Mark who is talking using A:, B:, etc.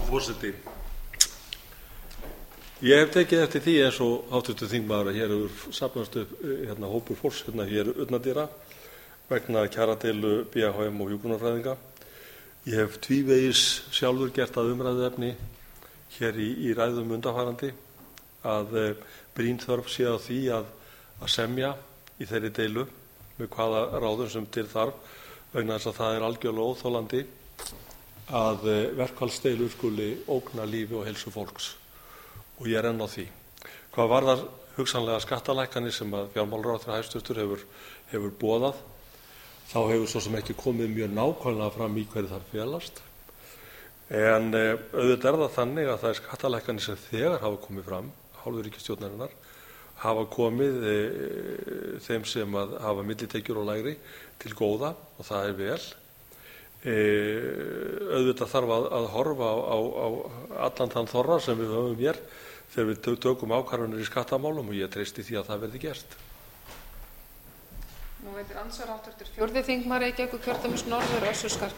A: Forseti. Ég hef tekið eftir því eins og háttvirtur þingmaður að hér hefur safnast upp hópur fólks hér utandyra vegna kjaradeilu BHM og hjúkrunarfræðinga. Ég hef tvívegis sjálfur gert að umræðuefni hér í ræðum undanfarandi að brýn þörf sé á því að semja í þeirri deilu með hvaða ráðum sem til þarf vegna þess að það er algjörlega óþolandi að verkfallsdeilur skuli ógna lífi og heilsu fólks og ég er enn á því. Hvað varðar hugsanlega skattalækkanir sem að fjármálaráðherra hæstvirtur hefur boðað, þá hefur svo sem ekki komið mjög nákvæmlega fram í hverju þar felast. En auðvitað er það þannig að það er skattalækkanir sem þegar hafa komið fram hálfu ríkisstjórnarinnar hafa komið þeim sem að hafa millitekjur og lægri til góða og það er vel. Auðvitað þarf að horfa á allan þann þorra sem við höfum hér þegar við tökum ákvarðanir í skattamálum og ég treysti því að það verði gert.
B: Nú veitir andsvar hv. 4. þingmaður Reykjavíkurkjördæmis norður Össur